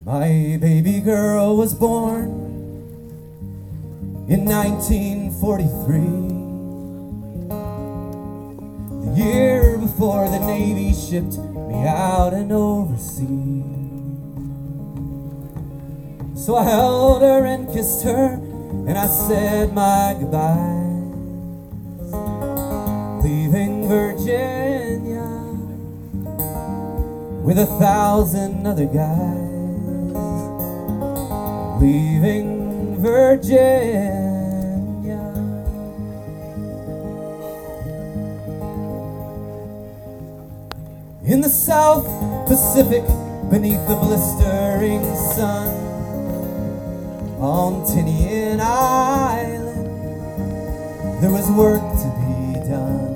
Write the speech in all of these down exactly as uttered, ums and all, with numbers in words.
My baby girl was born in nineteen forty-three, the year before the Navy shipped me out and overseas. So I held her and kissed her, and I said my goodbyes, leaving Virginia with a thousand other guys, leaving Virginia. In the South Pacific, beneath the blistering sun, on Tinian Island, there was work to be done.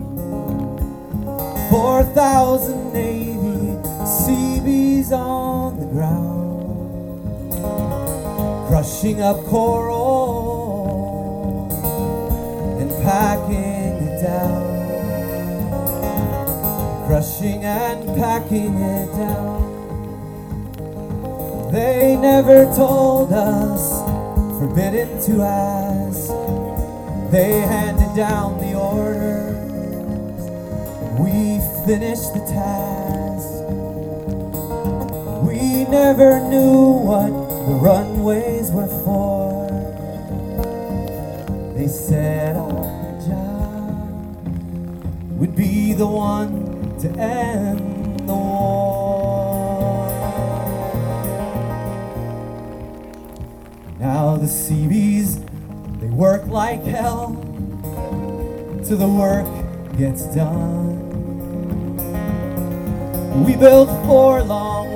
Four thousand Navy Seabees on the ground, crushing up coral and packing it down, crushing and packing it down. They never told us, forbidden to ask. They handed down the orders, and we finished the task. We never knew what the runways were for. They said our job would be the one to end the war. Now the Seabees, they work like hell till the work gets done. We built four long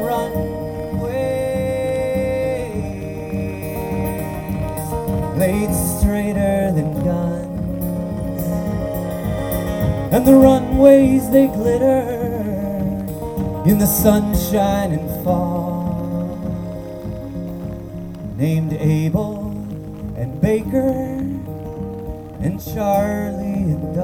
runways, laid straighter than guns, and the runways, they glitter in the sunshine and fall. Named Abel and Baker and Charlie and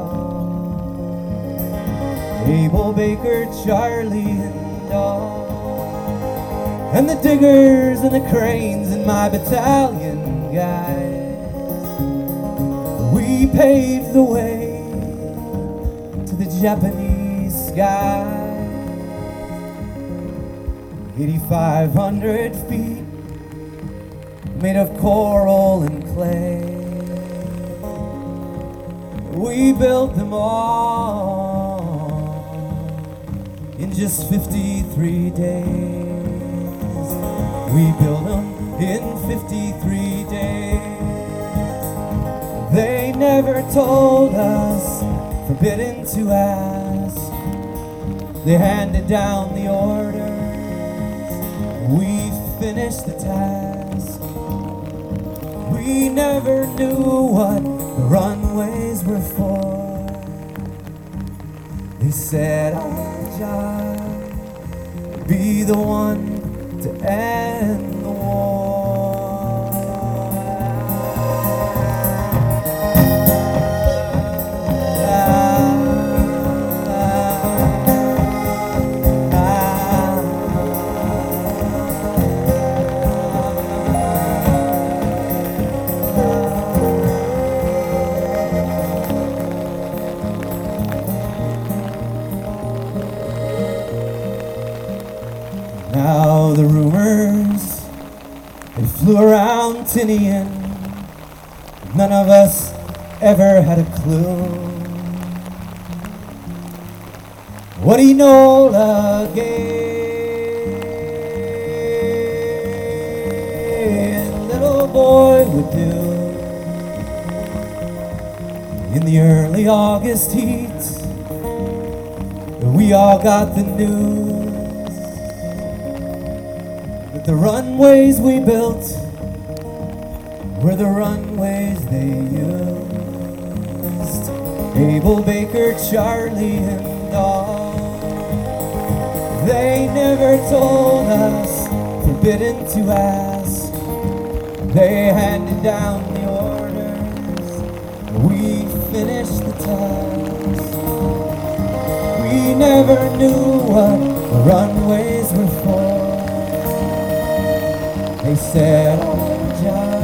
Dawn. Abel, Baker, Charlie and Dawn. And the diggers and the cranes and my battalion guys, we paved the way to the Japanese sky. eighty-five hundred feet, made of coral and clay. We built them all in just fifty-three days. We built them in fifty-three days. They never told us, forbidden to ask. They handed down the orders, we finished the task. We never knew what the runways were for. They said our job would be the one to end the war. Now the rumors, they flew around Tinian. None of us ever had a clue what Enola Gay and little boy would do in the early August heat. We all got the news. The runways we built were the runways they used. Abel, Baker, Charlie, and Dawn. They never told us, forbidden to ask. They handed down the orders, we finished the task. We never knew what the runways were for. They said, oh, John.